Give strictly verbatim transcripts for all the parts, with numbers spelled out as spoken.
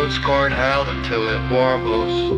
note scorn held until it warbles.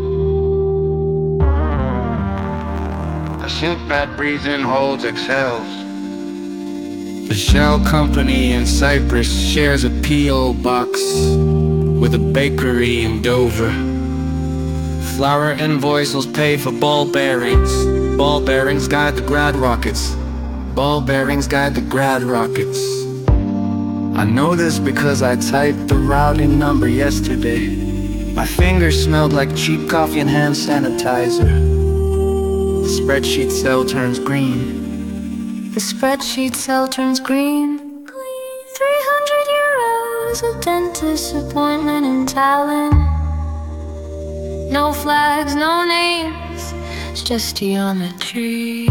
A silk that breathes in, holds, exhales. The Shell Company in Cyprus shares a P O box with a bakery in Dover. Flour invoices pay for ball bearings. Ball bearings guide the grad rockets. Ball bearings guide the grad rockets. I know this because I typed the routing number yesterday. My fingers smelled like cheap coffee and hand sanitizer. The spreadsheet cell turns green. The spreadsheet cell turns green. three hundred euros, a dentist appointment in Tallinn. No flags, no names, it's just geometry.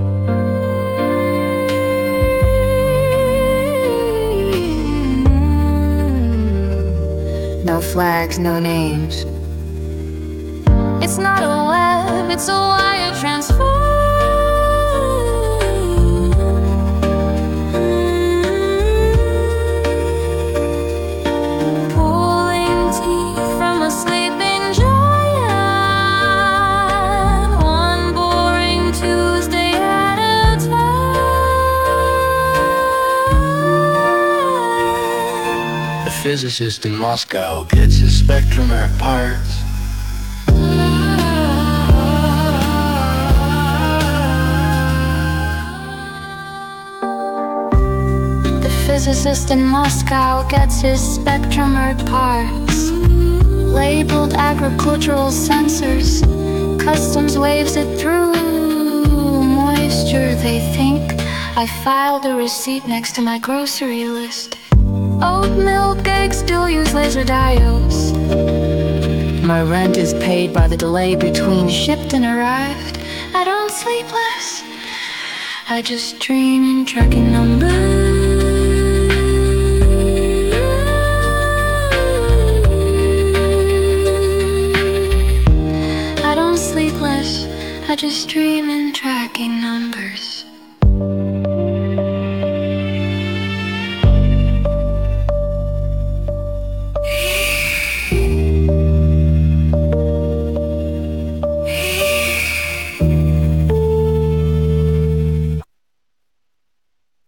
No flags, no names. It's not a web, it's a wire transfer. Pulling teeth from a sleeping giant. One boring Tuesday at a time. The physicist in Moscow gets his spectrometer parts. The physicist in Moscow gets his spectrometer parts, labeled agricultural sensors. Customs waves it through. Moisture, they think. I filed a receipt next to my grocery list. Oat milk, eggs still use laser diodes. My rent is paid by the delay between shipped and arrived. I don't sleep less, I just dream in tracking numbers. I don't sleep less, I just dream in tracking numbers.